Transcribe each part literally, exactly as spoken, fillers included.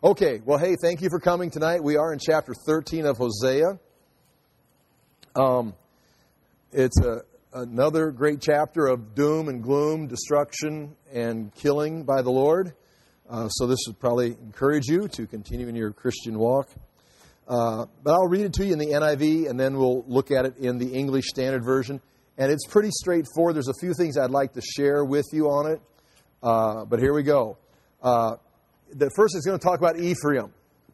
Okay, well, hey, thank you for coming tonight. We are in chapter thirteen of Hosea. Um, it's a, another great chapter of doom and gloom, destruction and killing by the Lord. Uh, so this would probably encourage you to continue in your Christian walk. Uh, but I'll read it to you in the N I V, and then we'll look at it in the English Standard Version. And it's pretty straightforward. There's a few things I'd like to share with you on it. Uh, but here we go. Uh, the first is going to talk about Ephraim.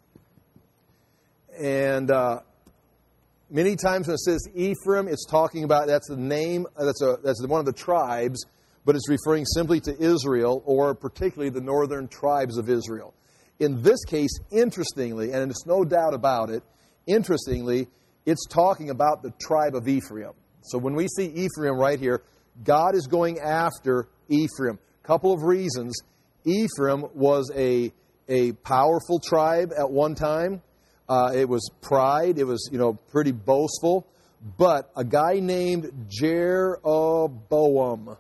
And uh, many times when it says Ephraim, it's talking about, that's the name, that's a that's one of the tribes, but it's referring simply to Israel, or particularly the northern tribes of Israel. In this case, interestingly, and there's no doubt about it, interestingly, it's talking about the tribe of Ephraim. So when we see Ephraim right here, God is going after Ephraim. Couple of reasons. Ephraim was a, a powerful tribe at one time. Uh, it was pride. It was, you know, pretty boastful. But a guy named Jeroboam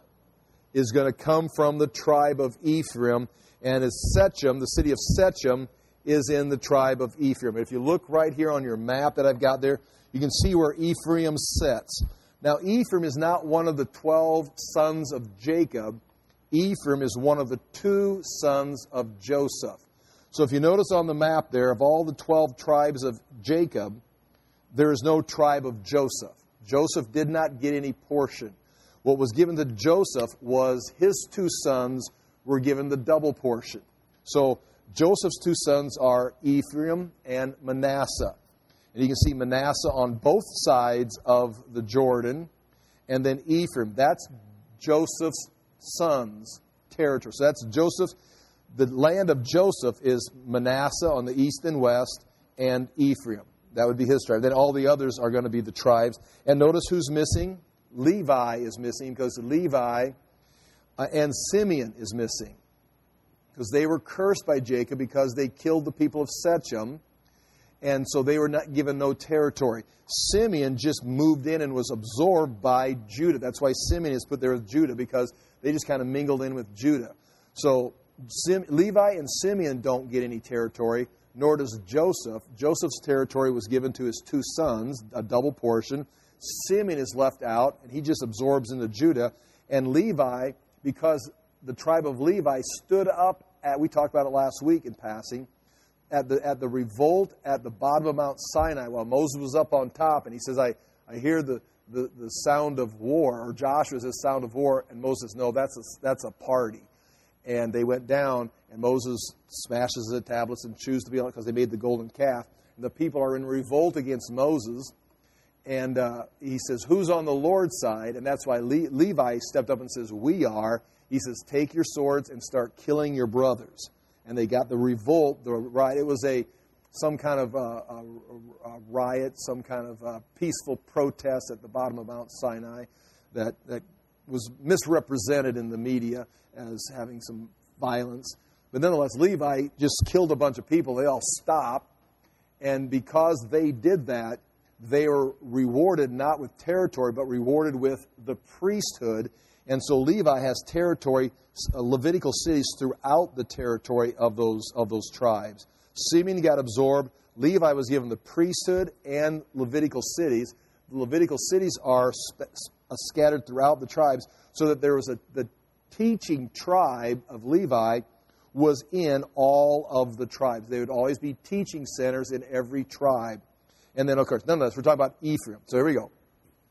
is going to come from the tribe of Ephraim. And as Shechem, the city of Shechem, is in the tribe of Ephraim. If you look right here on your map that I've got there, you can see where Ephraim sits. Now, Ephraim is not one of the twelve sons of Jacob. Ephraim is one of the two sons of Joseph. So if you notice on the map there, of all the twelve tribes of Jacob, there is no tribe of Joseph. Joseph did not get any portion. What was given to Joseph was his two sons were given the double portion. So Joseph's two sons are Ephraim and Manasseh. And you can see Manasseh on both sides of the Jordan. And then Ephraim, that's Joseph's sons' territory. So that's Joseph. The land of Joseph is Manasseh on the east and west, and Ephraim. That would be his tribe. Then all the others are going to be the tribes. And notice who's missing. Levi is missing, because Levi uh, and Simeon is missing. Because they were cursed by Jacob because they killed the people of Shechem. And so they were not given no territory. Simeon just moved in and was absorbed by Judah. That's why Simeon is put there with Judah, because they just kind of mingled in with Judah. So Sim, Levi and Simeon don't get any territory, nor does Joseph. Joseph's territory was given to his two sons, a double portion. Simeon is left out, and he just absorbs into Judah. And Levi, because the tribe of Levi stood up at, we talked about it last week in passing, at the at the revolt at the bottom of Mount Sinai while Moses was up on top, and he says, I, I hear the, the, the sound of war, or Joshua says sound of war, and Moses, no, that's a, that's a party. And they went down, and Moses smashes the tablets and chews to be on it because they made the golden calf. And the people are in revolt against Moses, and uh, he says, who's on the Lord's side? And that's why Le- Levi stepped up and says, we are. He says, take your swords and start killing your brothers. And they got the revolt, the riot. It was a some kind of uh, a, a riot, some kind of uh, peaceful protest at the bottom of Mount Sinai that, that was misrepresented in the media as having some violence. But nonetheless, Levi just killed a bunch of people. They all stopped. And because they did that, they were rewarded not with territory, but rewarded with the priesthood. And so Levi has territory, uh, Levitical cities throughout the territory of those of those tribes. Simeon got absorbed. Levi was given the priesthood and Levitical cities. The Levitical cities are sp- uh, scattered throughout the tribes, so that there was a the teaching tribe of Levi was in all of the tribes. There would always be teaching centers in every tribe. And then, of course, nonetheless, we're talking about Ephraim. So here we go.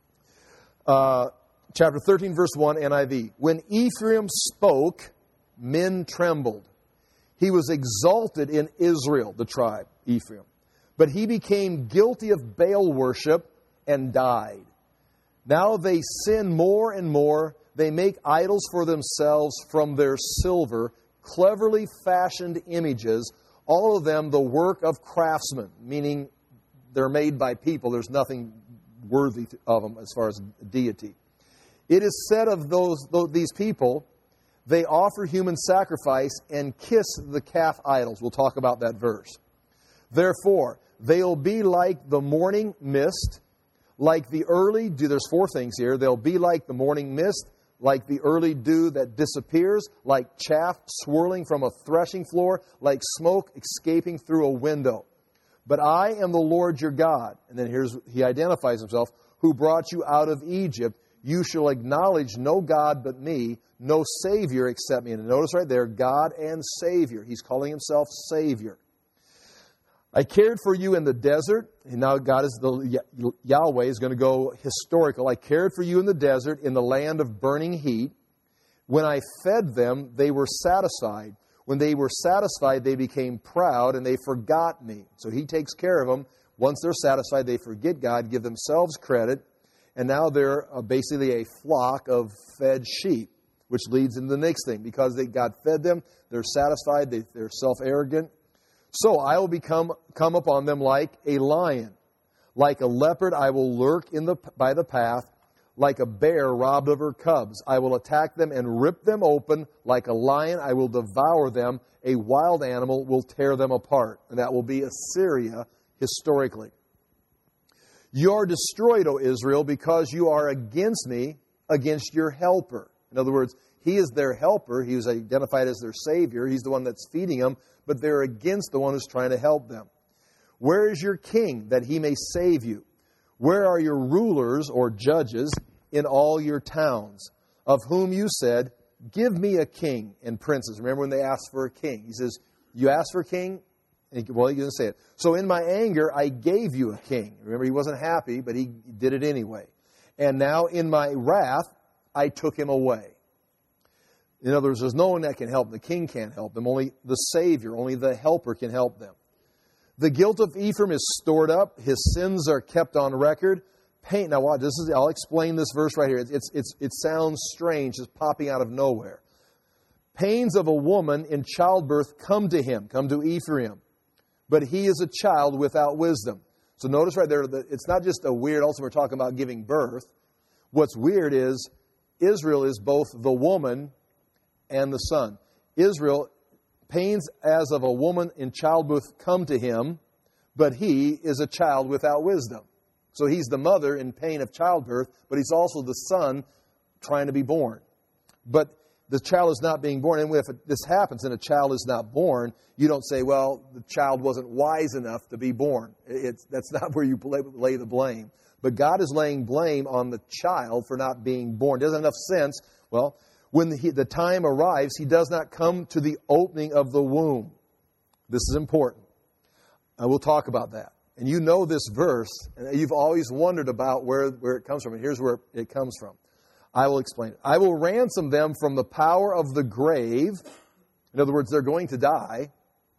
Uh, Chapter thirteen, verse one, N I V. When Ephraim spoke, men trembled. He was exalted in Israel, the tribe, Ephraim. But he became guilty of Baal worship and died. Now they sin more and more. They make idols for themselves from their silver, cleverly fashioned images, all of them the work of craftsmen, meaning they're made by people. There's nothing worthy of them as far as deity. It is said of those, these people, they offer human sacrifice and kiss the calf idols. We'll talk about that verse. Therefore, they'll be like the morning mist, like the early dew. There's four things here. They'll be like the morning mist, like the early dew that disappears, like chaff swirling from a threshing floor, like smoke escaping through a window. But I am the Lord your God. And then here's, he identifies himself, who brought you out of Egypt. You shall acknowledge no God but me, no Savior except me. And notice right there, God and Savior. He's calling himself Savior. I cared for you in the desert. And now God is the Yahweh is going to go historical. I cared for you in the desert, in the land of burning heat. When I fed them, they were satisfied. When they were satisfied, they became proud, and they forgot me. So he takes care of them. Once they're satisfied, they forget God, give themselves credit, and now they're uh, basically a flock of fed sheep, which leads into the next thing. Because they, God fed them, they're satisfied, they, they're self-arrogant. So I will become come upon them like a lion. Like a leopard, I will lurk in the by the path. Like a bear robbed of her cubs, I will attack them and rip them open. Like a lion, I will devour them. A wild animal will tear them apart. And that will be Assyria historically. You are destroyed, O Israel, because you are against me, against your helper. In other words, he is their helper. He was identified as their Savior. He's the one that's feeding them, but they're against the one who's trying to help them. Where is your king, that he may save you? Where are your rulers or judges in all your towns, of whom you said, give me a king and princes? Remember when they asked for a king? He says, you asked for a king? And he, well, he didn't say it. So in my anger, I gave you a king. Remember, he wasn't happy, but he did it anyway. And now in my wrath, I took him away. In other words, there's no one that can help. The king can't help them. Only the Savior, only the helper can help them. The guilt of Ephraim is stored up. His sins are kept on record. Pain. Now, watch. This is. I'll explain this verse right here. It's, it's, it's, it sounds strange, just popping out of nowhere. Pains of a woman in childbirth come to him, come to Ephraim. But he is a child without wisdom. So notice right there, that it's not just a weird, also we're talking about giving birth. What's weird is Israel is both the woman and the son. Israel, pains as of a woman in childbirth come to him, but he is a child without wisdom. So he's the mother in pain of childbirth, but he's also the son trying to be born. But the child is not being born. And if this happens and a child is not born, you don't say, well, the child wasn't wise enough to be born. It's, that's not where you lay the blame. But God is laying blame on the child for not being born. It doesn't have enough sense. Well, when the, the time arrives, he does not come to the opening of the womb. This is important. And we'll talk about that. And you know this verse, and you've always wondered about where, where it comes from. And here's where it comes from. I will explain it. I will ransom them from the power of the grave. In other words, they're going to die.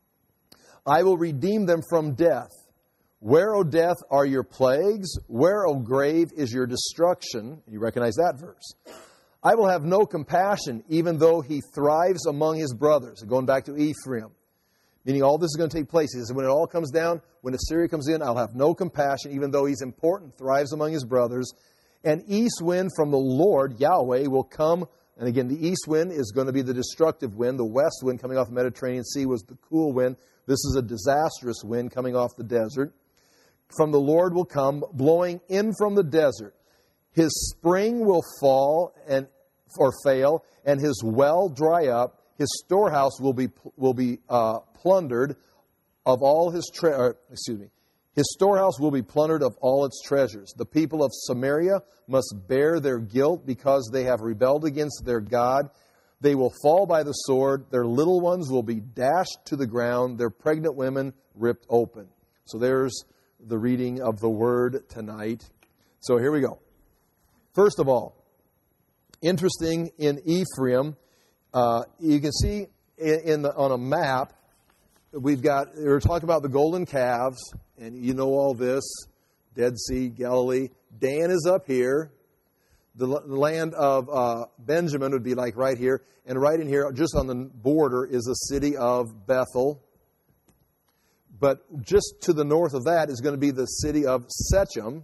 I will redeem them from death. Where, O death, are your plagues? Where, O grave, is your destruction? You recognize that verse. I will have no compassion, even though he thrives among his brothers. Going back to Ephraim. Meaning all this is going to take place. He says, when it all comes down, when Assyria comes in, I'll have no compassion, even though he's important, thrives among his brothers. An east wind from the Lord, Yahweh, will come. And again, the east wind is going to be the destructive wind. The west wind coming off the Mediterranean Sea was the cool wind. This is a disastrous wind coming off the desert. From the Lord will come, blowing in from the desert. His spring will fall and or fail, and his well dry up. His storehouse will be will be uh, plundered of all his tre- or, excuse me. His storehouse will be plundered of all its treasures. The people of Samaria must bear their guilt because they have rebelled against their God. They will fall by the sword. Their little ones will be dashed to the ground. Their pregnant women ripped open. So there's the reading of the word tonight. So here we go. First of all, interesting in Ephraim, uh, you can see in, in the, on a map, we've got, we're talking about the golden calves, and you know all this, Dead Sea, Galilee. Dan is up here. The, the land of uh, Benjamin would be like right here. And right in here, just on the border, is the city of Bethel. But just to the north of that is going to be the city of Shechem.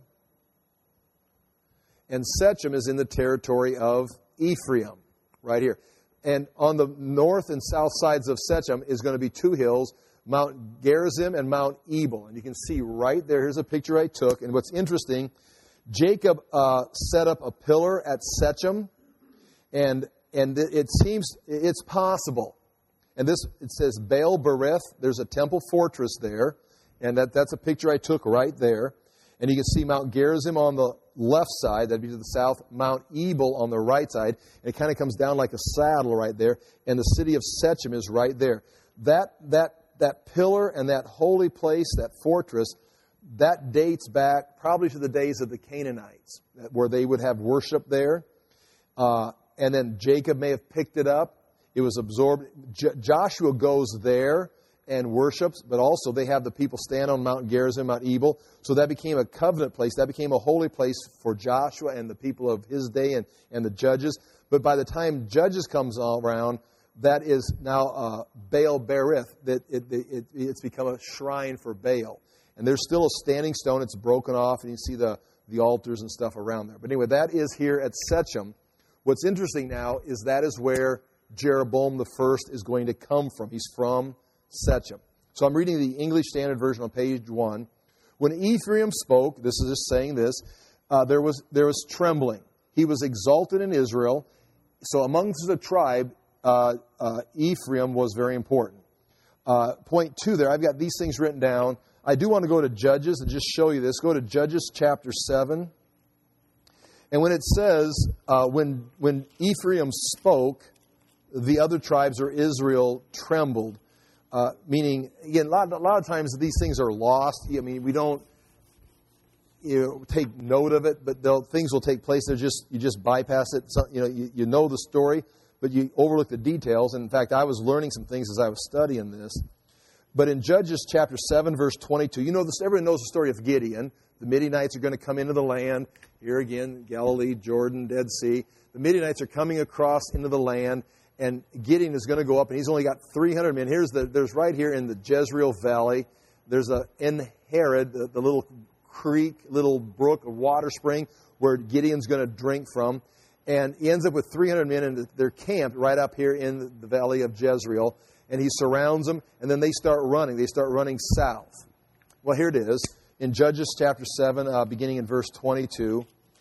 And Shechem is in the territory of Ephraim, right here. And on the north and south sides of Shechem is going to be two hills, Mount Gerizim and Mount Ebal. And you can see right there, here's a picture I took. And what's interesting, Jacob uh, set up a pillar at Shechem. And and it seems it's possible. And this, it says Baal Berith. There's a temple fortress there. And that, that's a picture I took right there. And you can see Mount Gerizim on the left side. That'd be to the south. Mount Ebal on the right side. And it kind of comes down like a saddle right there. And the city of Shechem is right there. That that that pillar and that holy place, that fortress, that dates back probably to the days of the Canaanites, where they would have worship there. Uh, and then Jacob may have picked it up. It was absorbed. J- Joshua goes there and worships, but also they have the people stand on Mount Gerizim, Mount Ebal. So that became a covenant place. That became a holy place for Joshua and the people of his day and, and the judges. But by the time Judges comes around, that is now uh, Baal Berith. That it, it, it, it's become a shrine for Baal. And there's still a standing stone. It's broken off, and you see the, the altars and stuff around there. But anyway, that is here at Shechem. What's interesting now is that is where Jeroboam the First is going to come from. He's from Shechem. So I'm reading the English Standard Version on page one. When Ephraim spoke, this is just saying this, uh, there was there was trembling. He was exalted in Israel. So amongst the tribe, uh, uh, Ephraim was very important. Uh, point two there, I've got these things written down. I do want to go to Judges and just show you this. Go to Judges chapter seven. And when it says, uh, when when Ephraim spoke, the other tribes or Israel trembled. Uh, meaning, again, a lot, a lot of times these things are lost. I mean, we don't you know, take note of it, but things will take place. They're just you just bypass it. So, you know, you, you know the story, but you overlook the details. And in fact, I was learning some things as I was studying this. But in Judges chapter seven, verse twenty-two, you know this. Everyone knows the story of Gideon. The Midianites are going to come into the land. Here again, Galilee, Jordan, Dead Sea. The Midianites are coming across into the land, and Gideon is going to go up, and he's only got three hundred men. Here's the, there's right here in the Jezreel Valley, there's a En Harod, the, the little creek, little brook, a water spring where Gideon's going to drink from. And he ends up with three hundred men, and they're camped right up here in the valley of Jezreel. And he surrounds them, and then they start running. They start running south. Well, here it is in Judges chapter seven, uh, beginning in verse twenty-two.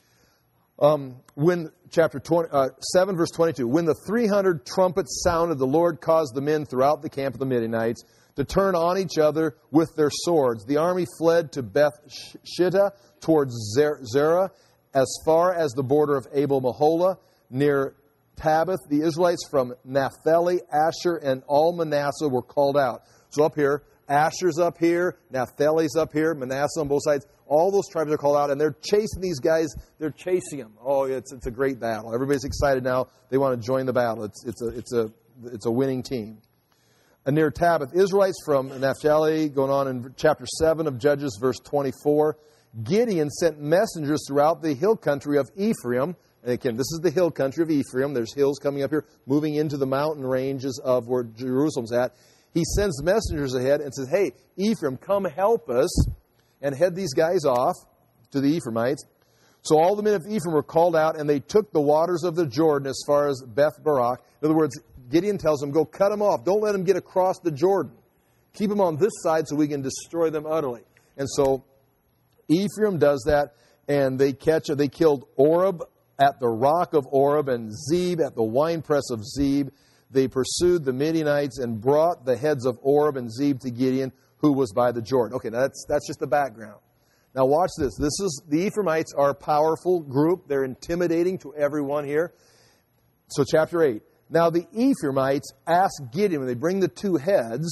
Um, when chapter twenty, uh, seven, verse twenty-two, when the three hundred trumpets sounded, the Lord caused the men throughout the camp of the Midianites to turn on each other with their swords. The army fled to Beth Shittah towards Zerah, as far as the border of Abel Maholah, near Tabbath. The Israelites from Naphtali, Asher, and all Manasseh were called out. So up here, Asher's up here, Naphtali's up here, Manasseh on both sides. All those tribes are called out, and they're chasing these guys. They're chasing them. Oh, it's it's a great battle. Everybody's excited now. They want to join the battle. It's it's a it's a it's a winning team. And near Tabbath, Israelites from Naphtali, going on in chapter seven of Judges, verse twenty-four. Gideon sent messengers throughout the hill country of Ephraim. And again, this is the hill country of Ephraim. There's hills coming up here, moving into the mountain ranges of where Jerusalem's at. He sends messengers ahead and says, hey, Ephraim, come help us, and head these guys off to the Ephraimites. So all the men of Ephraim were called out, and they took the waters of the Jordan as far as Beth Barak. In other words, Gideon tells them, go cut them off. Don't let them get across the Jordan. Keep them on this side so we can destroy them utterly. And so Ephraim does that, and they catch they killed Oreb at the rock of Oreb and Zeb at the winepress of Zeb. They pursued the Midianites and brought the heads of Oreb and Zeb to Gideon, who was by the Jordan. Okay, now that's that's just the background. Now watch this. This is the Ephraimites are a powerful group. They're intimidating to everyone here. So chapter eight. Now the Ephraimites ask Gideon, when they bring the two heads,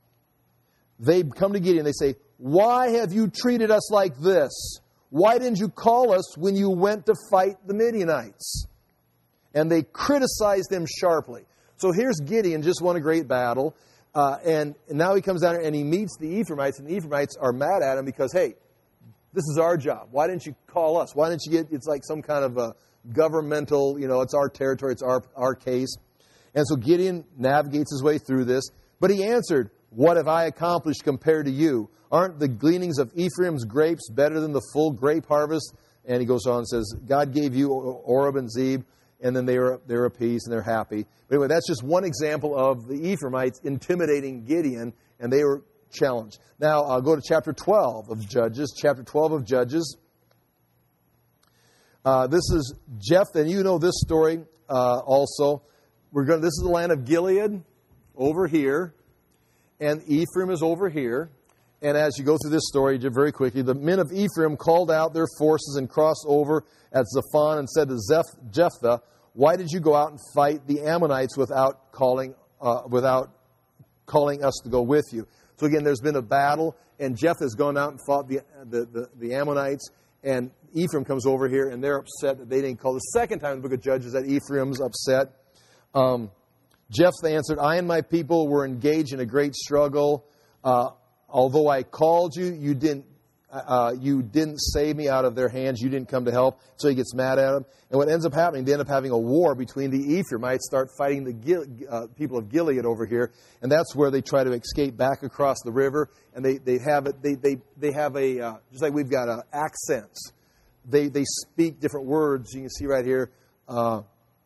they come to Gideon, they say, why have you treated us like this? Why didn't you call us when you went to fight the Midianites? And they criticized them sharply. So here's Gideon, just won a great battle. Uh, and, and now he comes down and he meets the Ephraimites. And the Ephraimites are mad at him because, hey, this is our job. Why didn't you call us? Why didn't you get, it's like some kind of a governmental, you know, it's our territory, it's our, our case. And so Gideon navigates his way through this. But he answered, what have I accomplished compared to you? Aren't the gleanings of Ephraim's grapes better than the full grape harvest? And he goes on and says, God gave you Oreb and Zeb, and then they were, they're at peace and they're happy. But anyway, that's just one example of the Ephraimites intimidating Gideon, and they were challenged. Now, I'll go to chapter twelve of Judges. Chapter twelve of Judges. Uh, this is Jephthah, and you know this story. uh, also. We're going. This is the land of Gilead over here, and Ephraim is over here. And as you go through this story, very quickly, the men of Ephraim called out their forces and crossed over at Zaphon and said to Zeph- Jephthah, "Why did you go out and fight the Ammonites without calling uh, without calling us to go with you?" So again, there's been a battle, and Jephthah has gone out and fought the the, the, the Ammonites, and Ephraim comes over here, and they're upset that they didn't call. The second time in the book of Judges that Ephraim's upset. Um, Jephthah answered, "I and my people were engaged in a great struggle. Uh, although I called you, you didn't uh, you didn't save me out of their hands. You didn't come to help." So he gets mad at them. And what ends up happening, they end up having a war between the Ephraimites, start fighting the Gil- uh, people of Gilead over here. And that's where they try to escape back across the river. And they, they have it. They they they have a uh, just like we've got uh, accents. They they speak different words. You can see right here. Uh,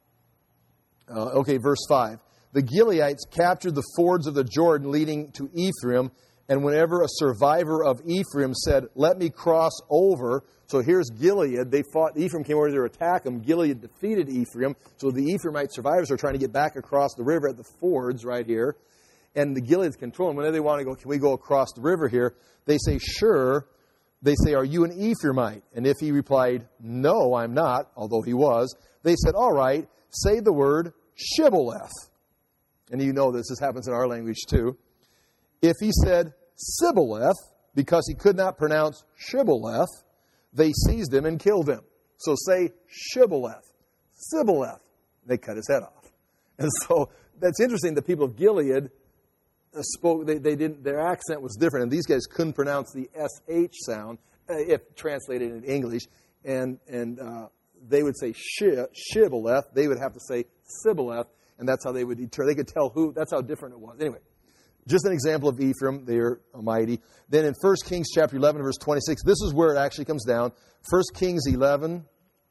uh, okay, verse five. The Gileadites captured the fords of the Jordan leading to Ephraim. And whenever a survivor of Ephraim said, "Let me cross over," so here's Gilead. They fought. Ephraim came over to attack them. Gilead defeated Ephraim. So the Ephraimite survivors are trying to get back across the river at the fords right here. And the Gileads control them. Whenever they want to go, "Can we go across the river here?" They say, "Sure." They say, "Are you an Ephraimite?" And if he replied, "No, I'm not," although he was, they said, "All right, say the word Shibboleth." And you know this. This happens in our language too. If he said Sibboleth, because he could not pronounce Shibboleth, they seized him and killed him. So say Shibboleth, Sibboleth. They cut his head off. And so that's interesting. The people of Gilead spoke, they, they didn't, their accent was different. And these guys couldn't pronounce the S H sound, uh, if translated in English. And, and uh, they would say shi, Shibboleth. They would have to say Sibboleth. And that's how they would deter. They could tell who, that's how different it was. Anyway. Just an example of Ephraim, they're mighty. Then in First Kings chapter eleven, verse twenty-six, this is where it actually comes down. First Kings eleven,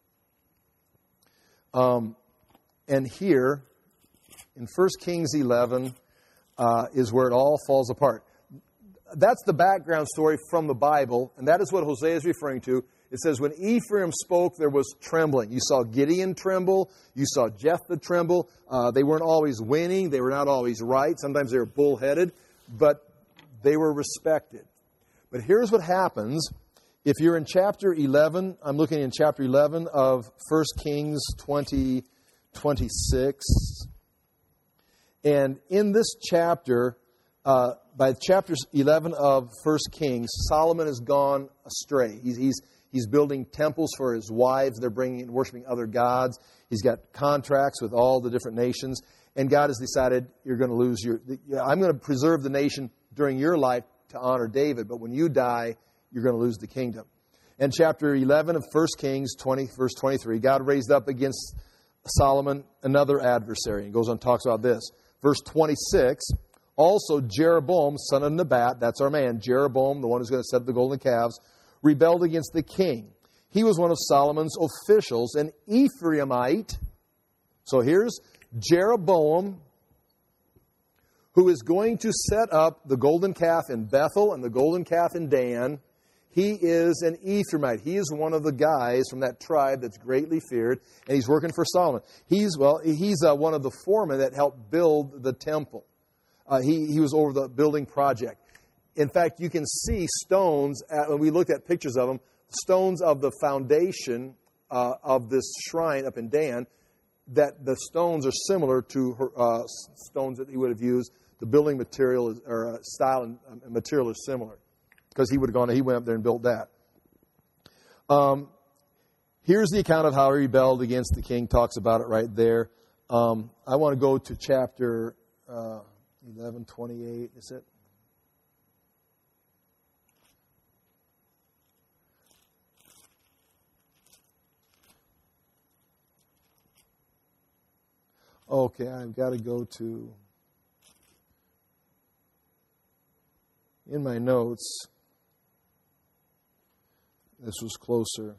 um, and here, in First Kings eleven, uh, is where it all falls apart. That's the background story from the Bible, and that is what Hosea is referring to. It says, when Ephraim spoke, there was trembling. You saw Gideon tremble. You saw Jephthah tremble. Uh, they weren't always winning. They were not always right. Sometimes they were bullheaded, but they were respected. But here's what happens. If you're in chapter eleven, I'm looking in chapter eleven of First Kings twenty, twenty-six. And in this chapter, uh, by chapter eleven of First Kings, Solomon has gone astray. He's, he's He's building temples for his wives. They're bringing and worshiping other gods. He's got contracts with all the different nations. And God has decided, you're going to lose your... I'm going to preserve the nation during your life to honor David. But when you die, you're going to lose the kingdom. And chapter eleven of First Kings, twenty, verse twenty-three, God raised up against Solomon another adversary. And goes on and talks about this. Verse twenty-six, also Jeroboam, son of Nebat, that's our man, Jeroboam, the one who's going to set up the golden calves, rebelled against the king. He was one of Solomon's officials, an Ephraimite. So here's Jeroboam, who is going to set up the golden calf in Bethel and the golden calf in Dan. He is an Ephraimite. He is one of the guys from that tribe that's greatly feared, and he's working for Solomon. He's, well, he's uh, one of the foremen that helped build the temple. Uh, he, he was over the building project. In fact, you can see stones, at, when we looked at pictures of them, stones of the foundation uh, of this shrine up in Dan, that the stones are similar to her, uh, stones that he would have used. The building material is, or uh, style and uh, material is similar, because he would have gone, he went up there and built that. Um, here's the account of how he rebelled against the king. Talks about it right there. Um, I want to go to chapter uh, eleven twenty-eight. Is it? Okay, I've got to go to, in my notes, this was closer.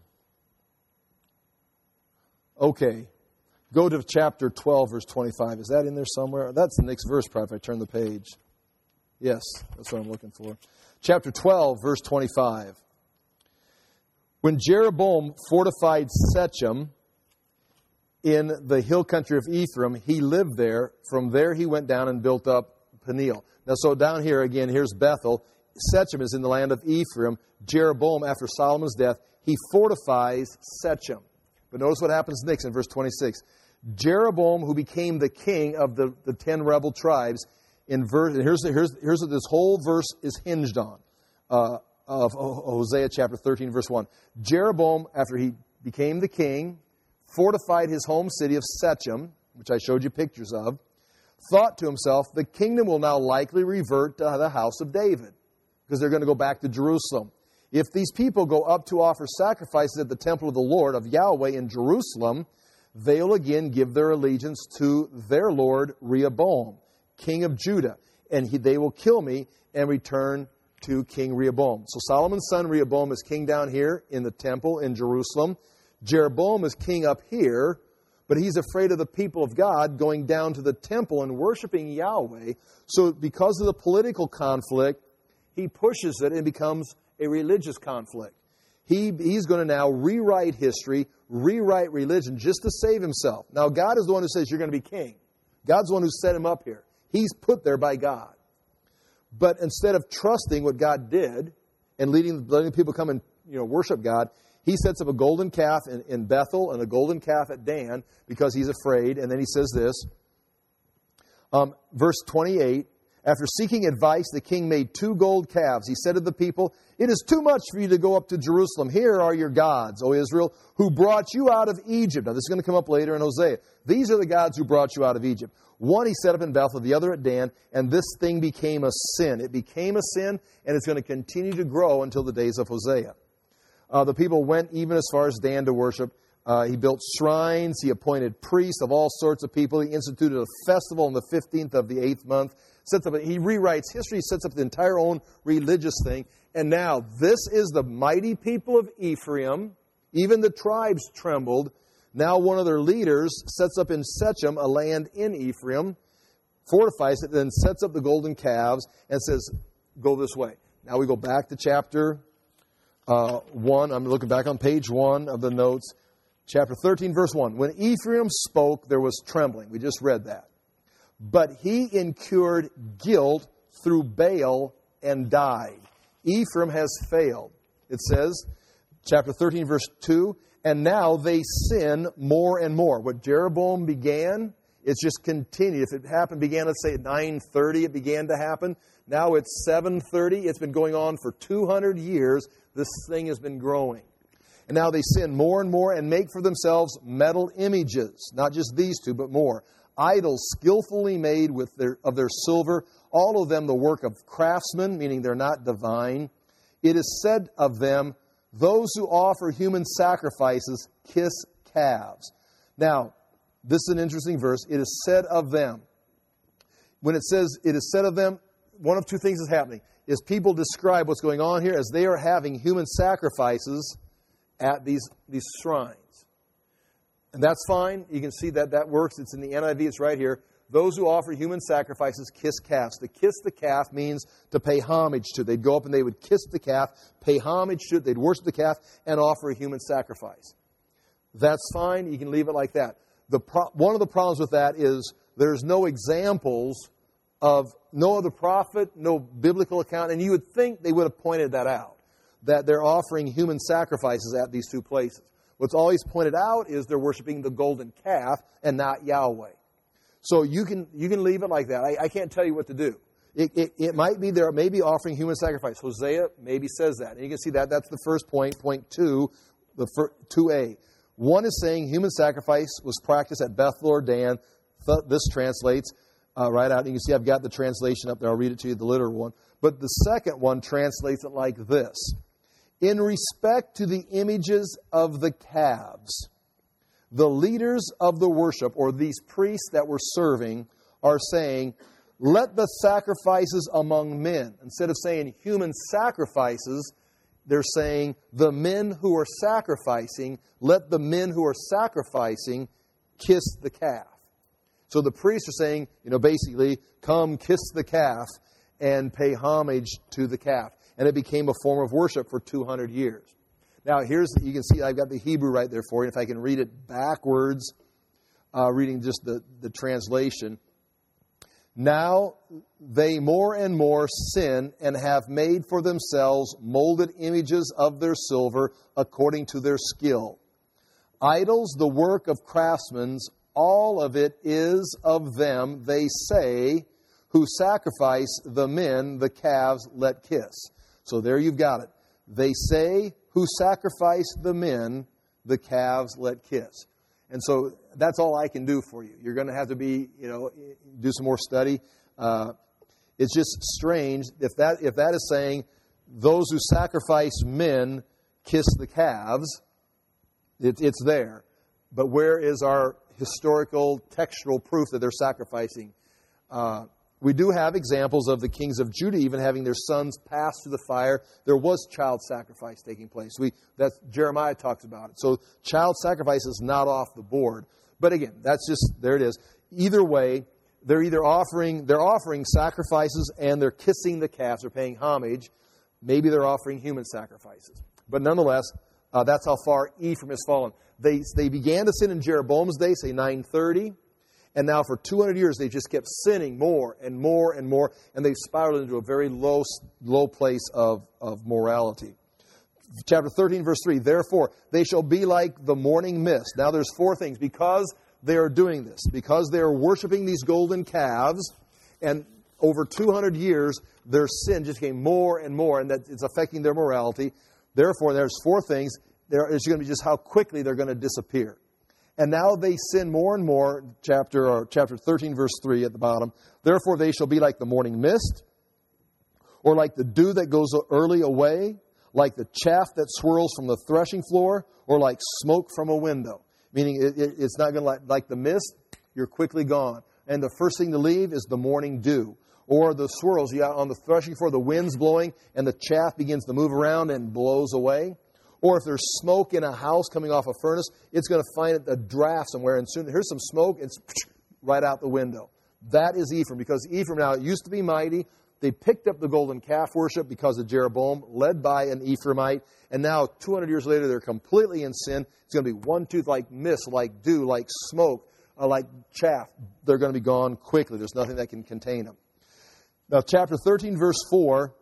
Okay, go to chapter twelve, verse twenty-five. Is that in there somewhere? That's the next verse, probably, if I turn the page. Yes, that's what I'm looking for. Chapter twelve, verse twenty-five. When Jeroboam fortified Shechem, in the hill country of Ephraim. He lived there. From there he went down and built up Peniel. Now, so down here again, here's Bethel. Shechem is in the land of Ephraim. Jeroboam, after Solomon's death, he fortifies Shechem. But notice what happens next in verse twenty-six. Jeroboam, who became the king of the, the ten rebel tribes, in verse, and here's, here's, here's what this whole verse is hinged on, uh, of Hosea chapter thirteen, verse one. Jeroboam, after he became the king, fortified his home city of Shechem, which I showed you pictures of, thought to himself, the kingdom will now likely revert to the house of David, because they're going to go back to Jerusalem. If these people go up to offer sacrifices at the temple of the Lord, of Yahweh in Jerusalem, they'll again give their allegiance to their Lord Rehoboam, king of Judah, and he, they will kill me and return to King Rehoboam. So Solomon's son Rehoboam is king down here in the temple in Jerusalem. Jeroboam is king up here, but he's afraid of the people of God going down to the temple and worshiping Yahweh. So because of the political conflict, he pushes it and becomes a religious conflict. He, he's going to now rewrite history, rewrite religion just to save himself. Now, God is the one who says you're going to be king. God's the one who set him up here. He's put there by God. But instead of trusting what God did and leading, letting people come and you know worship God, he sets up a golden calf in, in Bethel and a golden calf at Dan because he's afraid. And then he says this, um, verse twenty-eight, after seeking advice, the king made two gold calves. He said to the people, it is too much for you to go up to Jerusalem. Here are your gods, O Israel, who brought you out of Egypt. Now, this is going to come up later in Hosea. These are the gods who brought you out of Egypt. One he set up in Bethel, the other at Dan, and this thing became a sin. It became a sin, and it's going to continue to grow until the days of Hosea. Uh, the people went even as far as Dan to worship. Uh, he built shrines. He appointed priests of all sorts of people. He instituted a festival on the fifteenth of the eighth month. Sets up, he rewrites history. He sets up the entire own religious thing. And now this is the mighty people of Ephraim. Even the tribes trembled. Now one of their leaders sets up in Shechem, a land in Ephraim, fortifies it, then sets up the golden calves and says, go this way. Now we go back to chapter uh, one. I'm looking back on page one of the notes. Chapter thirteen, verse one. When Ephraim spoke, there was trembling. We just read that. But he incurred guilt through Baal and died. Ephraim has failed. It says, chapter thirteen, verse two, and now they sin more and more. What Jeroboam began, it's just continued. If it happened, began, let's say, at nine thirty, it began to happen. Now it's seven thirty. It's been going on for two hundred years. This thing has been growing. And now they sin more and more and make for themselves metal images. Not just these two, but more. Idols skillfully made with their, of their silver, all of them the work of craftsmen, meaning they're not divine. It is said of them, those who offer human sacrifices kiss calves. Now, this is an interesting verse. It is said of them. When it says it is said of them, one of two things is happening. Is people describe what's going on here as they are having human sacrifices at these, these shrines. And that's fine. You can see that that works. It's in the N I V. It's right here. Those who offer human sacrifices kiss calves. To kiss the calf means to pay homage to. They'd go up and they would kiss the calf, pay homage to it. They'd worship the calf and offer a human sacrifice. That's fine. You can leave it like that. The pro- one of the problems with that is there's no examples of no other prophet, no biblical account. And you would think they would have pointed that out, that they're offering human sacrifices at these two places. What's always pointed out is they're worshiping the golden calf and not Yahweh. So you can you can leave it like that. I, I can't tell you what to do. It, it, it might be they're maybe offering human sacrifice. Hosea maybe says that. And you can see that. That's the first point, point two, the fir, two A. One is saying human sacrifice was practiced at Bethel or Dan. This translates uh, right out. You can see I've got the translation up there. I'll read it to you, the literal one. But the second one translates it like this. In respect to the images of the calves, the leaders of the worship, or these priests that were serving, are saying, let the sacrifices among men. Instead of saying human sacrifices, they're saying the men who are sacrificing, let the men who are sacrificing kiss the calf. So the priests are saying, you know, basically, come kiss the calf and pay homage to the calf. And it became a form of worship for two hundred years. Now, here's, you can see I've got the Hebrew right there for you. If I can read it backwards, uh, reading just the, the translation. Now they more and more sin and have made for themselves molded images of their silver according to their skill. Idols, the work of craftsmen, all of it is of them, they say, who sacrifice the men the calves let kiss. So there you've got it. They say, who sacrifice the men the calves let kiss. And so that's all I can do for you. You're going to have to be, you know, do some more study. Uh, it's just strange if that if that is saying those who sacrifice men kiss the calves. It, it's there, but where is our historical textual proof that they're sacrificing? Uh, we do have examples of the kings of Judah even having their sons pass through the fire. There was child sacrifice taking place. We that Jeremiah talks about it. So child sacrifice is not off the board. But again, that's just there it is. Either way, they're either offering they're offering sacrifices and they're kissing the calves. They're paying homage. Maybe they're offering human sacrifices. But nonetheless, uh, that's how far Ephraim has fallen. They they began to sin in Jeroboam's day, say nine thirty. And now for two hundred years, they just kept sinning more and more and more. And they've spiraled into a very low, low place of, of morality. Chapter thirteen, verse three, therefore, they shall be like the morning mist. Now there's four things. Because they are doing this, because they are worshiping these golden calves, and over two hundred years, their sin just became more and more, and that it's affecting their morality. Therefore, there's four things. There is going to be just how quickly they're going to disappear. And now they sin more and more, chapter or chapter thirteen, verse three at the bottom. Therefore they shall be like the morning mist, or like the dew that goes early away, like the chaff that swirls from the threshing floor, or like smoke from a window. Meaning it, it, it's not going to like, like the mist, you're quickly gone. And the first thing to leave is the morning dew. Or the swirls, you got on the threshing floor, the wind's blowing, and the chaff begins to move around and blows away. Or if there's smoke in a house coming off a furnace, it's going to find a draft somewhere, and soon here's some smoke, it's right out the window. That is Ephraim, because Ephraim now used to be mighty. They picked up the golden calf worship because of Jeroboam, led by an Ephraimite, and now two hundred years later they're completely in sin. It's going to be one tooth like mist, like dew, like smoke, uh, like chaff. They're going to be gone quickly. There's nothing that can contain them. Now, chapter thirteen, verse four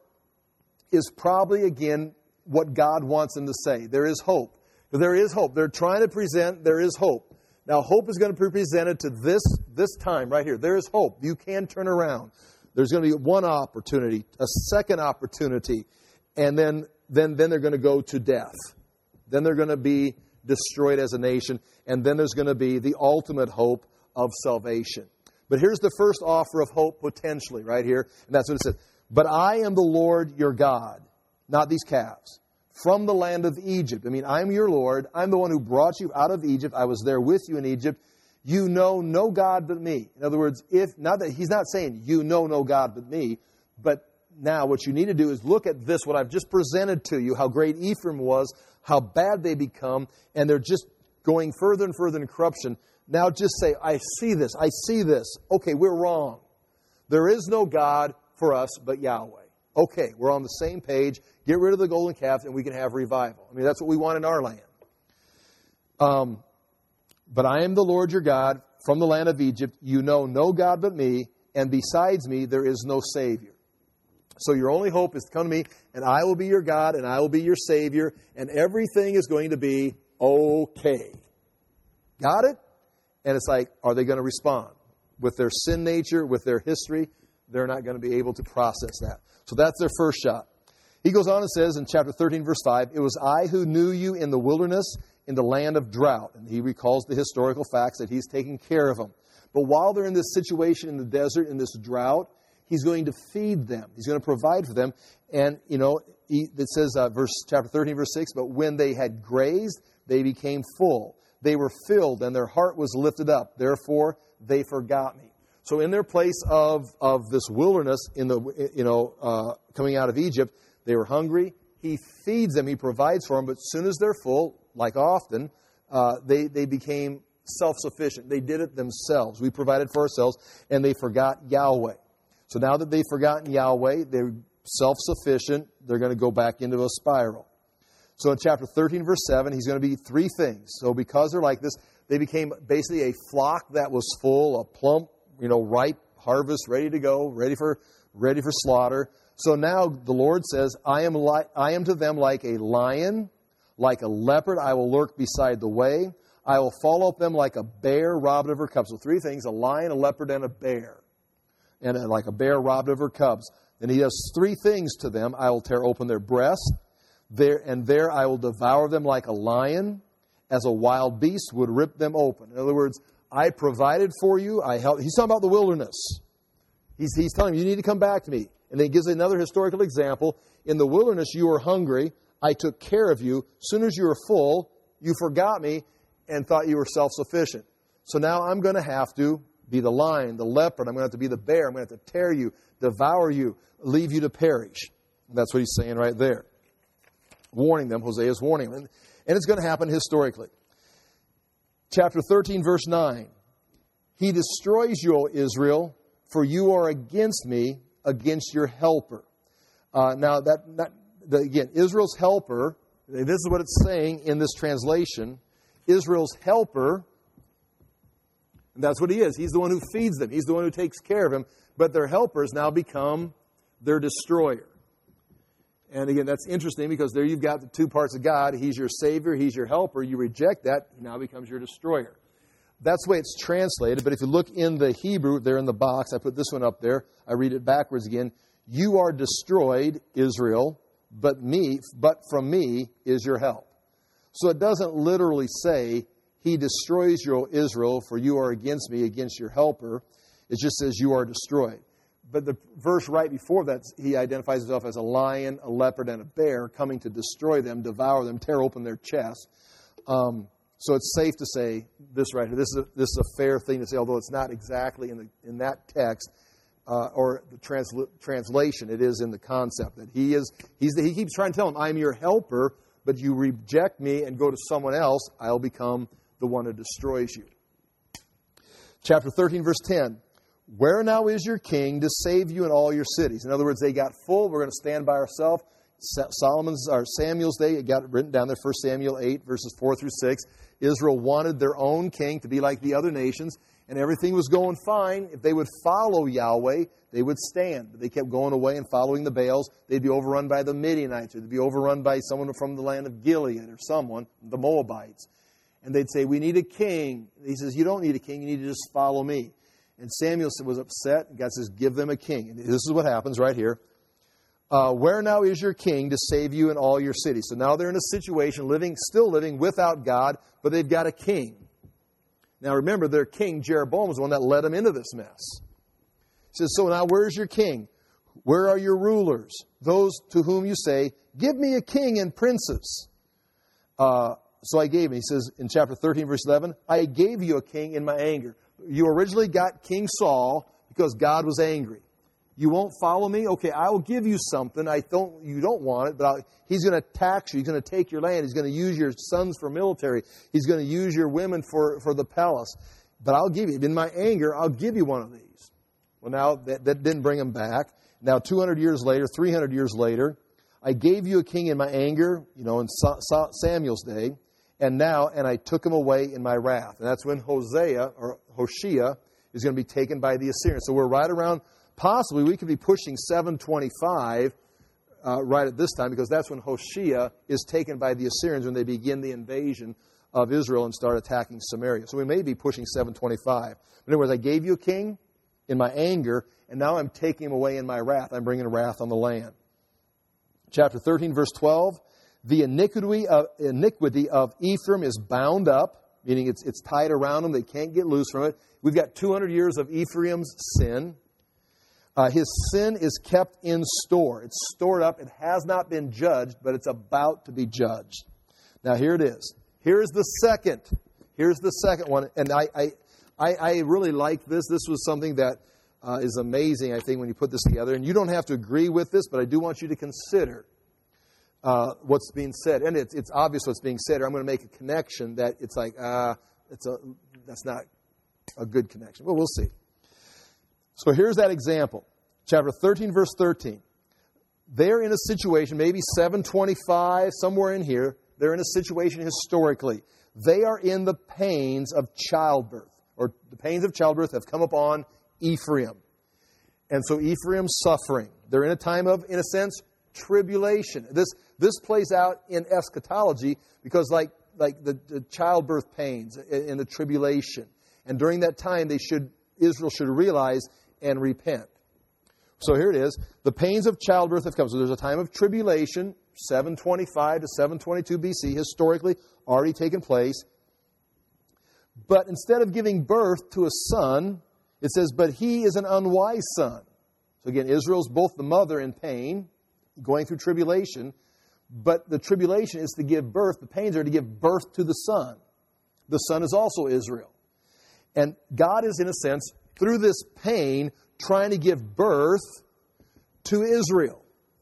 is probably, again, what God wants them to say. There is hope. There is hope. They're trying to present there is hope. Now, hope is going to be presented to this, this time right here. There is hope. You can turn around. There's going to be one opportunity, a second opportunity, and then, then, then they're going to go to death. Then they're going to be destroyed as a nation, and then there's going to be the ultimate hope of salvation. But here's the first offer of hope potentially right here, and that's what it says. But I am the Lord your God. Not these calves, from the land of Egypt. I mean, I'm your Lord. I'm the one who brought you out of Egypt. I was there with you in Egypt. You know no God but me. In other words, if not that he's not saying you know no God but me, but now what you need to do is look at this, what I've just presented to you, how great Ephraim was, how bad they become, and they're just going further and further in corruption. Now just say, I see this, I see this. Okay, we're wrong. There is no God for us but Yahweh. Okay, we're on the same page. Get rid of the golden calves and we can have revival. I mean, that's what we want in our land. Um, but I am the Lord your God from the land of Egypt. You know no God but me, and besides me there is no Savior. So your only hope is to come to me, and I will be your God, and I will be your Savior, and everything is going to be okay. Got it? And it's like, are they going to respond? With their sin nature, with their history, they're not going to be able to process that. So that's their first shot. He goes on and says in chapter thirteen, verse five, it was I who knew you in the wilderness, in the land of drought. And he recalls the historical facts that he's taking care of them. But while they're in this situation in the desert, in this drought, he's going to feed them. He's going to provide for them. And, you know, he, it says, uh, verse chapter thirteen, verse six, but when they had grazed, they became full. They were filled, and their heart was lifted up. Therefore, they forgot me. So in their place of, of this wilderness, in the you know uh, coming out of Egypt, they were hungry. He feeds them. He provides for them. But as soon as they're full, like often, uh, they, they became self-sufficient. They did it themselves. We provided for ourselves, and they forgot Yahweh. So now that they've forgotten Yahweh, they're self-sufficient. They're going to go back into a spiral. So in chapter thirteen, verse seven, he's going to be three things. So because they're like this, They became basically a flock that was full, a plump, you know, ripe harvest, ready to go, ready for ready for slaughter. So now the Lord says, I am li- I am to them like a lion, like a leopard. I will lurk beside the way. I will follow up them like a bear robbed of her cubs. So three things, a lion, a leopard, and a bear. And uh, like a bear robbed of her cubs. And he does three things to them. I will tear open their breast, there and there I will devour them like a lion, as a wild beast would rip them open. In other words, I provided for you. I helped. He's talking about the wilderness. He's, he's telling you, you need to come back to me. And then he gives another historical example. In the wilderness, you were hungry. I took care of you. As soon as you were full, you forgot me and thought you were self-sufficient. So now I'm going to have to be the lion, the leopard. I'm going to have to be the bear. I'm going to have to tear you, devour you, leave you to perish. And that's what he's saying right there. Warning them. Hosea is warning them. And it's going to happen historically. Chapter thirteen, verse nine. He destroys you, O Israel, for you are against me, against your helper. Uh, now, that, that the, again, Israel's helper, this is what it's saying in this translation. Israel's helper, and that's what he is. He's the one who feeds them. He's the one who takes care of them. But their helpers now become their destroyer. And again, that's interesting because there you've got the two parts of God. He's your Savior. He's your helper. You reject that, he now becomes your destroyer. That's the way it's translated. But if you look in the Hebrew, there in the box, I put this one up there. I read it backwards again. You are destroyed, Israel, but me, but from me is your help. So it doesn't literally say, he destroys you, O Israel, for you are against me, against your helper. It just says you are destroyed. But the verse right before that, he identifies himself as a lion, a leopard, and a bear coming to destroy them, devour them, tear open their chest. Um, so it's safe to say this right here. This is a, this is a fair thing to say, although it's not exactly in the in that text uh, or the transla- translation. It is in the concept that he is. He's the, he keeps trying to tell them, "I am your helper, but you reject me and go to someone else. I'll become the one who destroys you." Chapter thirteen, verse ten. Where now is your king to save you in all your cities? In other words, they got full. We're going to stand by ourselves. Solomon's or Samuel's day, it got written down there, First Samuel eight, verses four through six. Israel wanted their own king to be like the other nations, and everything was going fine. If they would follow Yahweh, they would stand. But they kept going away and following the Baals. They'd be overrun by the Midianites, or they'd be overrun by someone from the land of Gilead, or someone, the Moabites. And they'd say, we need a king. He says, you don't need a king. You need to just follow me. And Samuel was upset. And God says, give them a king. And this is what happens right here. Uh, where now is your king to save you in all your cities? So now they're in a situation, living, still living without God, but they've got a king. Now remember, their king, Jeroboam, was the one that led them into this mess. He says, so now where's your king? Where are your rulers? Those to whom you say, give me a king and princes. Uh, so I gave him, he says in chapter thirteen, verse eleven, I gave you a king in my anger. You originally got King Saul because God was angry. You won't follow me? Okay, I will give you something. I don't. You don't want it, but I'll, he's going to tax you. He's going to take your land. He's going to use your sons for military. He's going to use your women for, for the palace. But I'll give you, in my anger, I'll give you one of these. Well, now, that, that didn't bring him back. Now, two hundred years later, three hundred years later, I gave you a king in my anger, you know, in Samuel's day. And now, and I took him away in my wrath. And that's when Hosea, or Hoshea, is going to be taken by the Assyrians. So we're right around, possibly we could be pushing seven twenty-five uh, right at this time, because that's when Hoshea is taken by the Assyrians when they begin the invasion of Israel and start attacking Samaria. So we may be pushing seven twenty-five. In other words, I gave you a king in my anger, and now I'm taking him away in my wrath. I'm bringing wrath on the land. Chapter thirteen, verse twelve. The iniquity of, iniquity of Ephraim is bound up, meaning it's, it's tied around them. They can't get loose from it. We've got two hundred years of Ephraim's sin. Uh, his sin is kept in store. It's stored up. It has not been judged, but it's about to be judged. Now, here it is. Here's the second. Here's the second one. And I, I, I, I really like this. This was something that uh, is amazing, I think, when you put this together. And you don't have to agree with this, but I do want you to consider Uh, what's being said. And it's, it's obvious what's being said. Or I'm going to make a connection that it's like, ah, uh, it's a, that's not a good connection. Well, we'll see. So here's that example. Chapter thirteen, verse thirteen. They're in a situation, maybe seven twenty-five, somewhere in here. They're in a situation historically. they are in the pains of childbirth, or the pains of childbirth have come upon Ephraim. And so Ephraim's suffering. They're in a time of, in a sense, tribulation. This this plays out in eschatology because like, like the, the childbirth pains in the tribulation. And during that time, they should Israel should realize and repent. So here it is. The pains of childbirth have come. So there's a time of tribulation, seven twenty-five to seven twenty-two B C, historically already taken place. But instead of giving birth to a son, it says, but he is an unwise son. So again, Israel's both the mother in pain, going through tribulation, but the tribulation is to give birth. The pains are to give birth to the son. The son is also Israel. And God is, in a sense, through this pain, trying to give birth to Israel.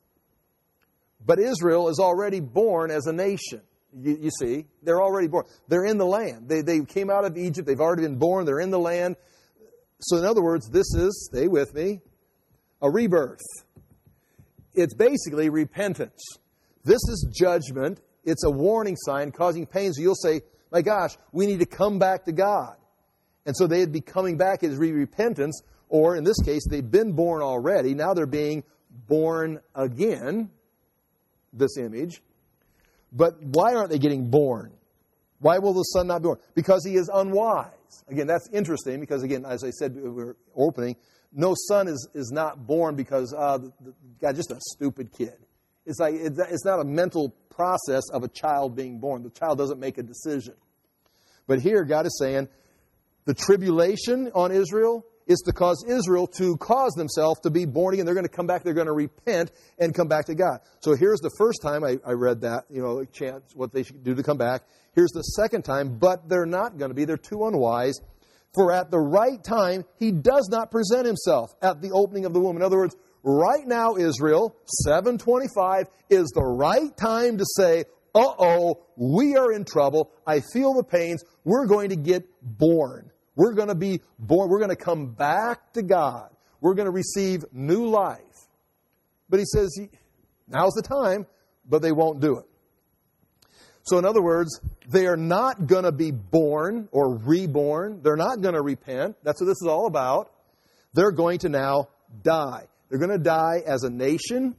But Israel is already born as a nation. You, you see, they're already born. They're in the land. They, they came out of Egypt. They've already been born. They're in the land. So in other words, this is, stay with me, a rebirth. It's basically repentance. This is judgment. It's a warning sign causing pain. So you'll say, my gosh, we need to come back to God. And so they'd be coming back as repentance, or in this case, they've been born already. Now they're being born again, this image. But why aren't they getting born? Why will the son not be born? Because he is unwise. Again, that's interesting because, again, as I said, we were opening, no son is, is not born because, uh, the, the, God, just a stupid kid. It's like it's, it's not a mental process of a child being born. The child doesn't make a decision. But here, God is saying, the tribulation on Israel is to cause Israel to cause themselves to be born again. They're going to come back. They're going to repent and come back to God. So here's the first time I, I read that, you know, chance, what they should do to come back. Here's the second time, but they're not going to be. They're too unwise. For at the right time, he does not present himself at the opening of the womb. In other words, right now, Israel, seven twenty-five, is the right time to say, uh-oh, we are in trouble. I feel the pains. We're going to get born. We're going to be born. We're going to come back to God. We're going to receive new life. But he says, now's the time, but they won't do it. So in other words, they are not going to be born or reborn. They're not going to repent. That's what this is all about. They're going to now die. They're going to die as a nation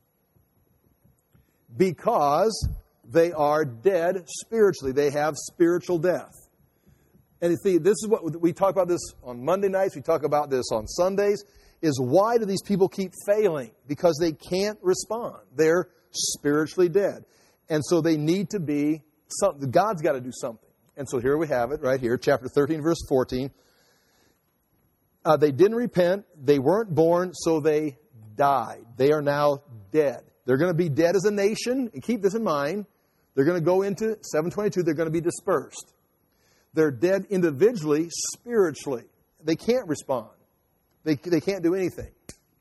because they are dead spiritually. They have spiritual death. And you see, this is what we talk about this on Monday nights. We talk about this on Sundays. Is why do these people keep failing? Because they can't respond. They're spiritually dead. And so they need to be, something. God's got to do something. And so here we have it right here, chapter thirteen, verse fourteen. Uh, they didn't repent. They weren't born, so they died. They are now dead. They're going to be dead as a nation. And keep this in mind. They're going to go into seven twenty-two. They're going to be dispersed. They're dead individually, spiritually. They can't respond. They, they can't do anything.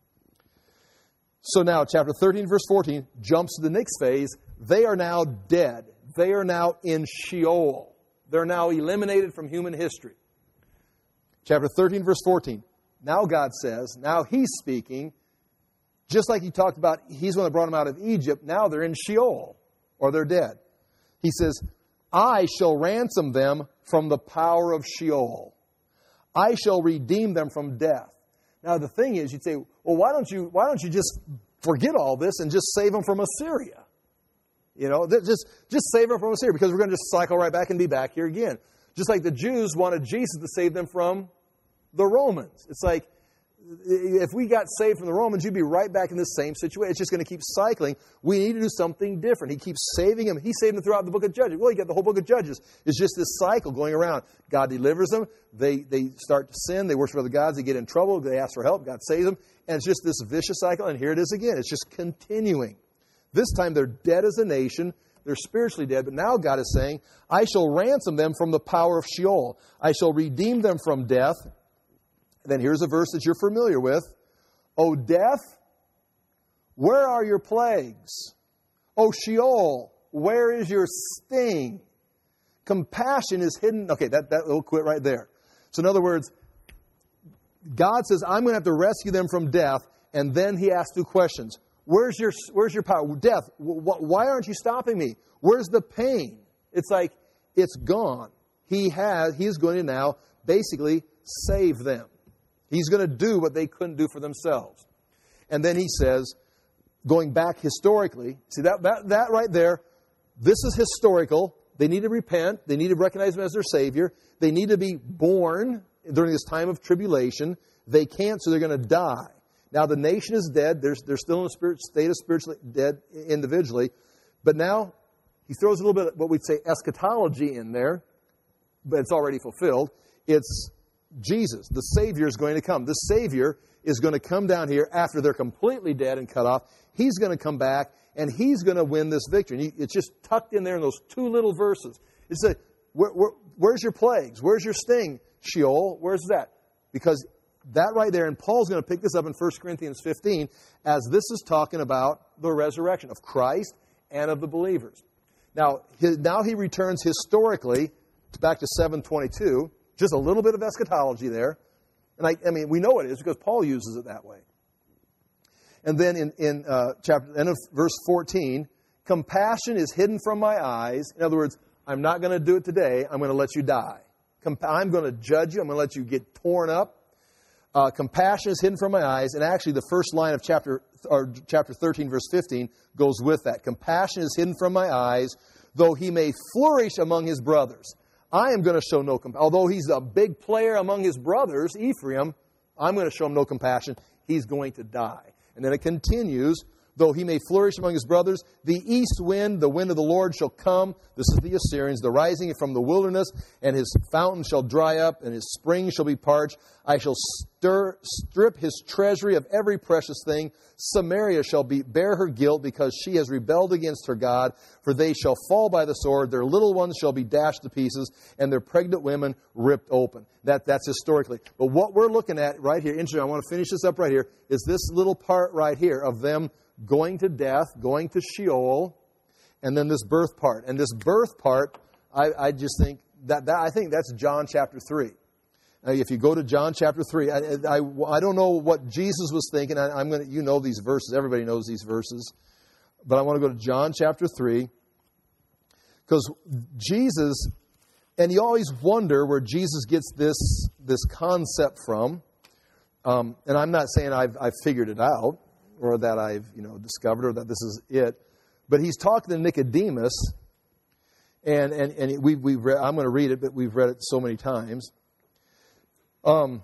So now, chapter thirteen, verse fourteen, jumps to the next phase. They are now dead. They are now in Sheol. They're now eliminated from human history. Chapter thirteen, verse fourteen. Now God says, now He's speaking, just like He talked about, He's the one that brought them out of Egypt. Now they're in Sheol, or they're dead. He says, I shall ransom them from the power of Sheol. I shall redeem them from death. Now the thing is, you'd say, well, why don't you why don't you just forget all this and just save them from Assyria? You know, just, just save them from Assyria, because we're going to just cycle right back and be back here again. Just like the Jews wanted Jesus to save them from the Romans. It's like, if we got saved from the Romans, you'd be right back in the same situation. It's just going to keep cycling. We need to do something different. He keeps saving them. He saved them throughout the book of Judges. Well, you got the whole book of Judges. It's just this cycle going around. God delivers them. They, they start to sin. They worship other gods. They get in trouble. They ask for help. God saves them. And it's just this vicious cycle. And here it is again. It's just continuing. This time they're dead as a nation. They're spiritually dead. But now God is saying, I shall ransom them from the power of Sheol. I shall redeem them from death. Then here's a verse that you're familiar with. O death, where are your plagues? O Sheol, where is your sting? Compassion is hidden. Okay, that, that will quit right there. So in other words, God says, I'm going to have to rescue them from death. And then He asks two questions. Where's your, where's your power? Death, why aren't you stopping me? Where's the pain? It's like, It's gone. He has, he is going to now basically save them. He's going to do what they couldn't do for themselves. And then he says, going back historically, see that, that, that right there, this is historical. They need to repent. They need to recognize him as their Savior. They need to be born during this time of tribulation. They can't, so they're going to die. Now, the nation is dead. They're, they're still in a spirit, state of spiritually dead individually. But now, he throws a little bit of what we'd say eschatology in there, but it's already fulfilled. It's Jesus. The Savior is going to come. The Savior is going to come down here after they're completely dead and cut off. He's going to come back, and he's going to win this victory. And it's just tucked in there in those two little verses. It's a, where, where, where's your plagues? Where's your sting, Sheol? Where's that? Because that right there, and Paul's going to pick this up in First Corinthians fifteen, as this is talking about the resurrection of Christ and of the believers. Now, his, now he returns historically back to seven twenty-two, just a little bit of eschatology there. And I, I mean, we know it is because Paul uses it that way. And then in, in uh, chapter, end of verse fourteen, compassion is hidden from my eyes. In other words, I'm not going to do it today. I'm going to let you die. Com- I'm going to judge you. I'm going to let you get torn up. Uh, compassion is hidden from my eyes. And actually, the first line of chapter or chapter thirteen, verse fifteen, goes with that. Compassion is hidden from my eyes, though he may flourish among his brothers. I am going to show no compassion. Although he's a big player among his brothers, Ephraim, I'm going to show him no compassion. He's going to die. And then it continues, though he may flourish among his brothers, the east wind, the wind of the Lord shall come. This is the Assyrians, the rising from the wilderness, and his fountain shall dry up, and his springs shall be parched. I shall stir, strip his treasury of every precious thing. Samaria shall be, bear her guilt, because she has rebelled against her God. For they shall fall by the sword. Their little ones shall be dashed to pieces, and their pregnant women ripped open. That, that's historically. But what we're looking at right here, interesting, I want to finish this up right here, is this little part right here of them going to death, going to Sheol, and then this birth part. And this birth part, I, I just think that, that I think that's John chapter three. Now, if you go to John chapter three, I, I, I don't know what Jesus was thinking. I, I'm going to, you know these verses. Everybody knows these verses. But I want to go to John chapter three, because Jesus, and you always wonder where Jesus gets this, this concept from. Um, and I'm not saying I've, I've figured it out, or that I've, you know, discovered, or that this is it. But he's talking to Nicodemus, and and and we we've read, I'm going to read it, but we've read it so many times. Um,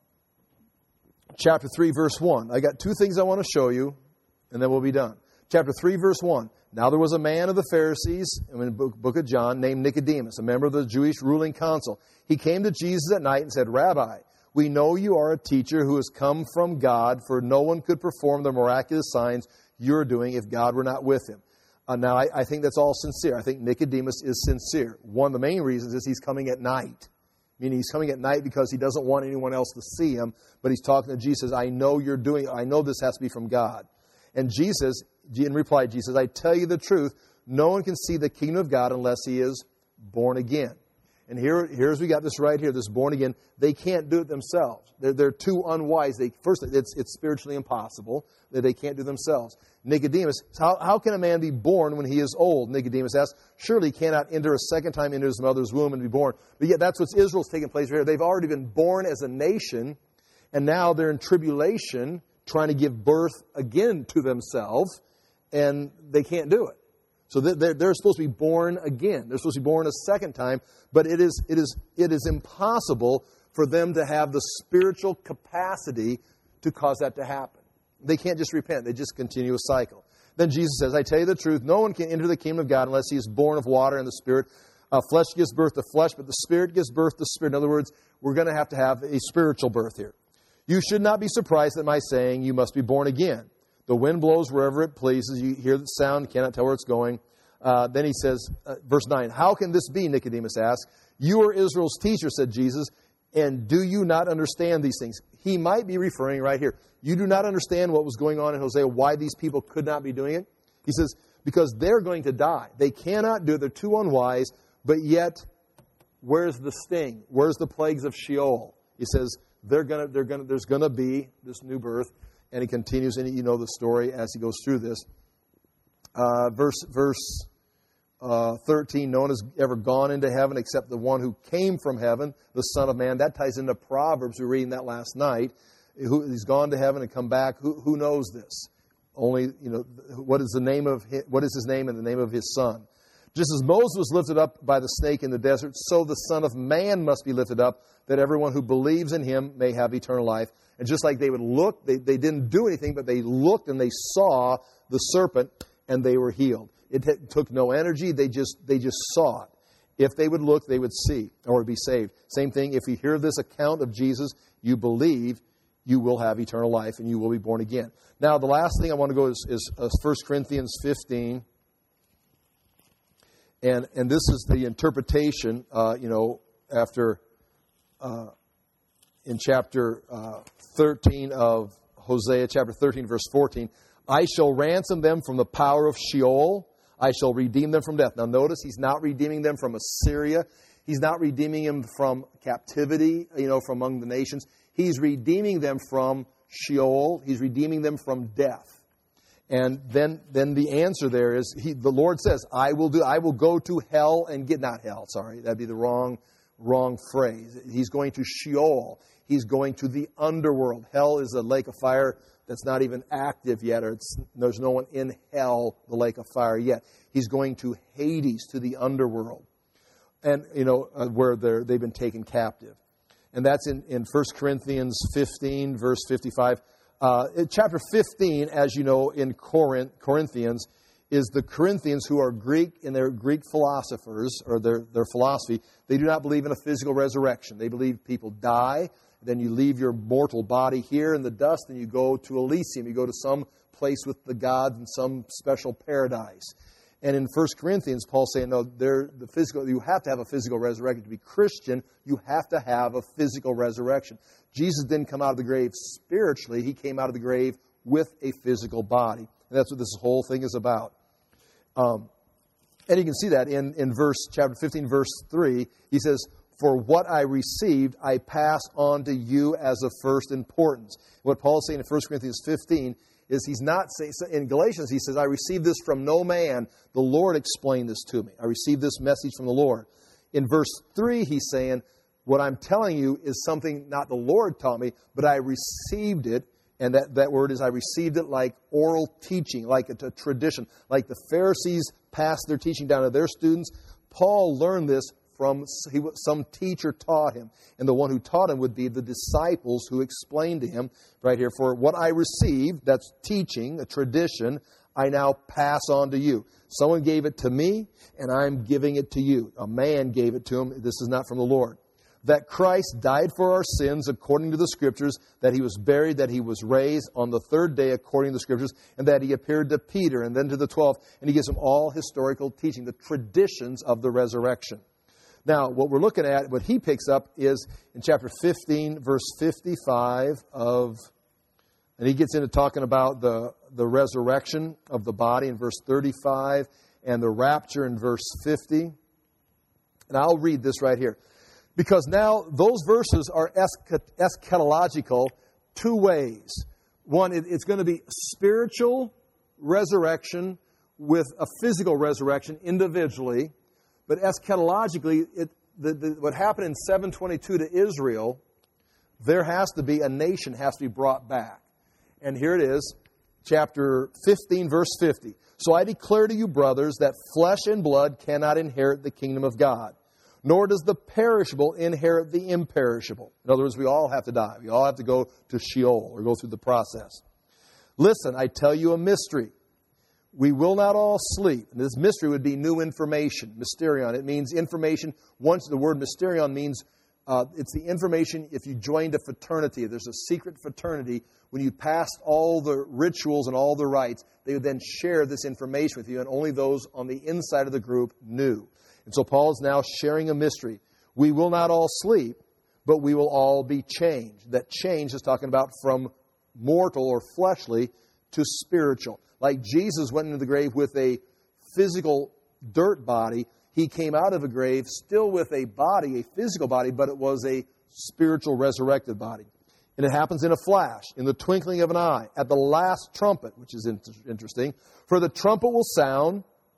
chapter three, verse one. I got two things I want to show you, and then we'll be done. Chapter three, verse one. Now there was a man of the Pharisees, in the book, book of John, named Nicodemus, a member of the Jewish ruling council. He came to Jesus at night and said, Rabbi, we know you are a teacher who has come from God, for no one could perform the miraculous signs you're doing if God were not with him. Uh, now, I, I think that's all sincere. I think Nicodemus is sincere. One of the main reasons is he's coming at night. Meaning he's coming at night because he doesn't want anyone else to see him. But he's talking to Jesus. I know you're doing, I know this has to be from God. And Jesus, in reply, Jesus, I tell you the truth, no one can see the kingdom of God unless he is born again. And here, here's we got this right here, this born again. They can't do it themselves. They're, they're too unwise. They, first, it's, it's spiritually impossible that they can't do themselves. Nicodemus, how, how can a man be born when he is old? Nicodemus asks, surely he cannot enter a second time into his mother's womb and be born. But yet that's what Israel's taking place right here. They've already been born as a nation, and now they're in tribulation, trying to give birth again to themselves, and they can't do it. So they're, they're supposed to be born again. They're supposed to be born a second time, but it is, it is, it is impossible for them to have the spiritual capacity to cause that to happen. They can't just repent. They just continue a cycle. Then Jesus says, I tell you the truth, no one can enter the kingdom of God unless he is born of water and the Spirit. Uh, flesh gives birth to flesh, but the Spirit gives birth to spirit. In other words, we're going to have to have a spiritual birth here. You should not be surprised at my saying you must be born again. The wind blows wherever it pleases. You hear the sound, cannot tell where it's going. Uh, then he says, uh, verse nine, how can this be, Nicodemus asked. You are Israel's teacher, said Jesus, and do you not understand these things? He might be referring right here. You do not understand what was going on in Hosea, why these people could not be doing it? He says, because they're going to die. They cannot do it. They're too unwise, but yet, where's the sting? Where's the plagues of Sheol? He says, they're gonna, they're gonna, there's going to be this new birth. And he continues, and you know the story as he goes through this. Uh, verse verse uh, thirteen, no one has ever gone into heaven except the one who came from heaven, the Son of Man. That ties into Proverbs. We were reading that last night. Who, he's gone to heaven and come back. Who, who knows this? Only, you know, what is the name of his, what is his name and the name of his son? Just as Moses was lifted up by the snake in the desert, so the Son of Man must be lifted up, that everyone who believes in him may have eternal life. And just like they would look, they, they didn't do anything, but they looked and they saw the serpent and they were healed. It t- took no energy. They just they just saw it. If they would look, they would see or be saved. Same thing, if you hear this account of Jesus, you believe, you will have eternal life and you will be born again. Now, the last thing I want to go is, is uh, First Corinthians fifteen. And and this is the interpretation, uh, you know, after, uh, in chapter uh, thirteen of Hosea, chapter thirteen, verse fourteen. I shall ransom them from the power of Sheol. I shall redeem them from death. Now notice, he's not redeeming them from Assyria. He's not redeeming them from captivity, you know, from among the nations. He's redeeming them from Sheol. He's redeeming them from death. And then, then the answer there is, he, the Lord says, I will do, I will go to hell and get, not hell, sorry, that'd be the wrong, wrong phrase. He's going to Sheol. He's going to the underworld. Hell is a lake of fire that's not even active yet, or it's, there's no one in hell, the lake of fire yet. He's going to Hades, to the underworld, and you know uh, where they're, they've been taken captive. And that's in, in First Corinthians fifteen, verse fifty-five. Uh, in chapter fifteen, as you know, in Corinth, Corinthians, is the Corinthians who are Greek, and they're Greek philosophers, or their, their philosophy. They do not believe in a physical resurrection. They believe people die, then you leave your mortal body here in the dust, and you go to Elysium. You go to some place with the gods in some special paradise. And in First Corinthians, Paul's saying, no, the physical, you have to have a physical resurrection. To be Christian, you have to have a physical resurrection. Jesus didn't come out of the grave spiritually. He came out of the grave with a physical body. And that's what this whole thing is about. Um, and you can see that in, in verse chapter fifteen, verse three. He says, for what I received, I pass on to you as of first importance. What Paul's saying in First Corinthians fifteen is he's not saying, in Galatians, he says, I received this from no man. The Lord explained this to me. I received this message from the Lord. In verse three, he's saying, what I'm telling you is something not the Lord taught me, but I received it. And that, that word is, I received it like oral teaching, like a, a tradition. Like the Pharisees passed their teaching down to their students. Paul learned this from he, some teacher taught him. And the one who taught him would be the disciples who explained to him right here, for what I received, that's teaching, a tradition, I now pass on to you. Someone gave it to me, and I'm giving it to you. A man gave it to him. This is not from the Lord. That Christ died for our sins according to the Scriptures, that He was buried, that He was raised on the third day according to the Scriptures, and that He appeared to Peter and then to the twelve. And He gives them all historical teaching, the traditions of the resurrection. Now, what we're looking at, what he picks up is in chapter fifteen, verse fifty-five of, and he gets into talking about the, the resurrection of the body in verse thirty-five and the rapture in verse fifty. And I'll read this right here. Because now those verses are eschatological two ways. One, it, it's going to be spiritual resurrection with a physical resurrection individually. But eschatologically, it, the, the, what happened in seven twenty-two to Israel, there has to be, a nation has to be brought back. And here it is, chapter fifteen, verse fifty. So I declare to you, brothers, that flesh and blood cannot inherit the kingdom of God, nor does the perishable inherit the imperishable. In other words, we all have to die. We all have to go to Sheol or go through the process. Listen, I tell you a mystery. We will not all sleep. And this mystery would be new information, mysterion. It means information. Once the word mysterion means uh, it's the information if you joined a fraternity. There's a secret fraternity. When you passed all the rituals and all the rites, they would then share this information with you, and only those on the inside of the group knew. And so Paul is now sharing a mystery. We will not all sleep, but we will all be changed. That change is talking about from mortal or fleshly to spiritual. Like Jesus went into the grave with a physical dirt body, He came out of a grave still with a body, a physical body, but it was a spiritual resurrected body. And it happens in a flash, in the twinkling of an eye, at the last trumpet, which is interesting. For the trumpet will sound,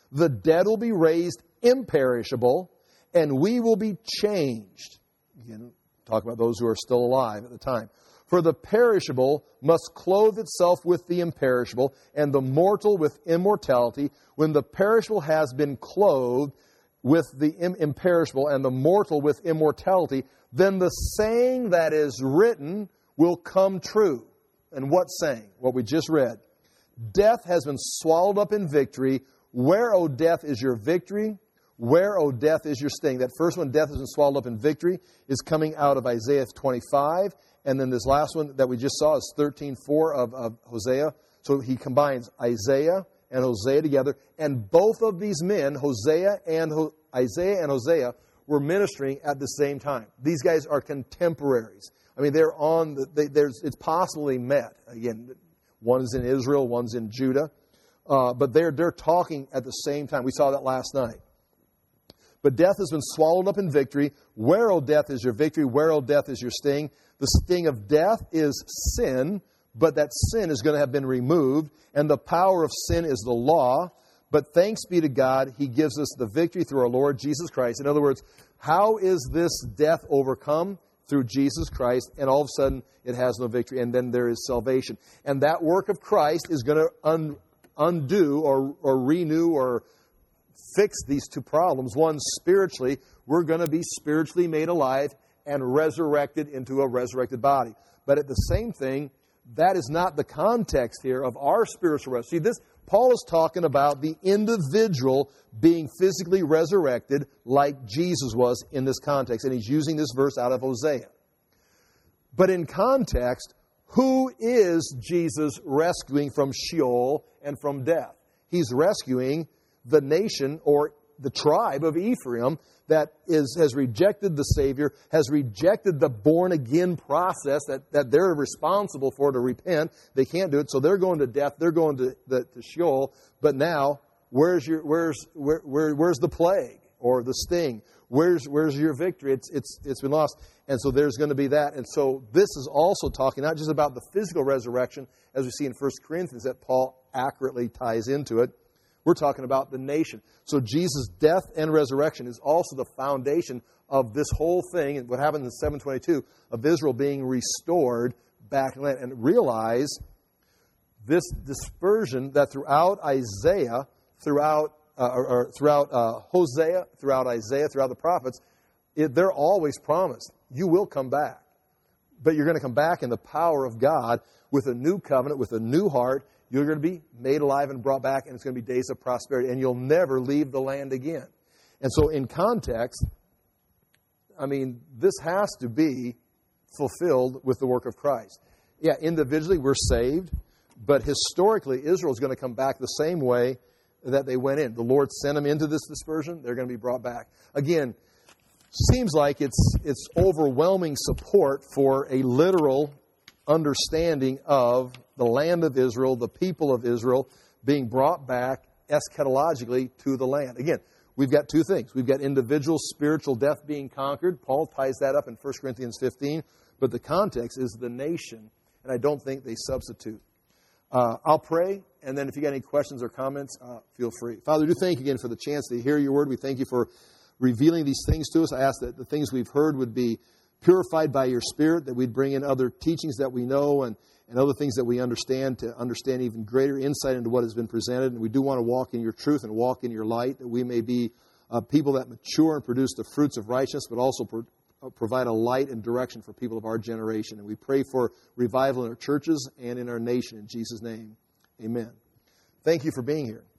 The dead will be raised imperishable, and we will be changed. Again, talk about those who are still alive at the time. For the perishable must clothe itself with the imperishable, and the mortal with immortality. When the perishable has been clothed with the imperishable, and the mortal with immortality, then the saying that is written will come true. And what saying? What we just read. Death has been swallowed up in victory. Where, O death, is your victory? Where, O death, is your sting? That first one, death has been swallowed up in victory, is coming out of Isaiah twenty-five. And then this last one that we just saw is thirteen four of, of Hosea. So he combines Isaiah and Hosea together. And both of these men, Hosea and Ho- Isaiah and Hosea, were ministering at the same time. These guys are contemporaries. I mean, they're on, the, they, there's, it's possibly met. Again, one's in Israel, one's in Judah. Uh, but they're, they're talking at the same time. We saw that last night. But death has been swallowed up in victory. Where, O death, is your victory? Where, O death, is your sting? The sting of death is sin, but that sin is going to have been removed. And the power of sin is the law. But thanks be to God, He gives us the victory through our Lord Jesus Christ. In other words, how is this death overcome? Through Jesus Christ, and all of a sudden it has no victory, and then there is salvation. And that work of Christ is going to un, undo or, or renew or fix these two problems. One, spiritually, we're going to be spiritually made alive and resurrected into a resurrected body. But at the same thing, that is not the context here of our spiritual rest. See, this Paul is talking about the individual being physically resurrected like Jesus was in this context. And he's using this verse out of Hosea. But in context, who is Jesus rescuing from Sheol and from death? He's rescuing the nation or the tribe of Ephraim that is, has rejected the Savior, has rejected the born-again process that, that they're responsible for to repent. They can't do it, so they're going to death, they're going to, the, to Sheol. But now, where's your where's where, where where's the plague or the sting? Where's where's your victory? It's it's it's been lost. And so there's going to be that. And so this is also talking not just about the physical resurrection, as we see in First Corinthians, that Paul accurately ties into it. We're talking about the nation. So Jesus' death and resurrection is also the foundation of this whole thing, and what happened in seven twenty-two, of Israel being restored back in land. And realize this dispersion that throughout Isaiah, throughout uh, or, or throughout uh, Hosea, throughout Isaiah, throughout the prophets, it, they're always promised, you will come back. But you're going to come back in the power of God with a new covenant, with a new heart. You're going to be made alive and brought back, and it's going to be days of prosperity, and you'll never leave the land again. And so in context, I mean, this has to be fulfilled with the work of Christ. Yeah, individually we're saved, but historically Israel is going to come back the same way that they went in. The Lord sent them into this dispersion. They're going to be brought back. Again, seems like it's it's overwhelming support for a literal understanding of the land of Israel, the people of Israel, being brought back eschatologically to the land. Again, we've got two things. We've got individual spiritual death being conquered. Paul ties that up in First Corinthians fifteen. But the context is the nation, and I don't think they substitute. Uh, I'll pray, and then if you got any questions or comments, uh, feel free. Father, we do thank you again for the chance to hear your word. We thank you for revealing these things to us. I ask that the things we've heard would be purified by your Spirit, that we'd bring in other teachings that we know and, and other things that we understand to understand even greater insight into what has been presented. And we do want to walk in your truth and walk in your light, that we may be uh, people that mature and produce the fruits of righteousness, but also pro- provide a light and direction for people of our generation. And we pray for revival in our churches and in our nation. In Jesus' name, amen. Thank you for being here.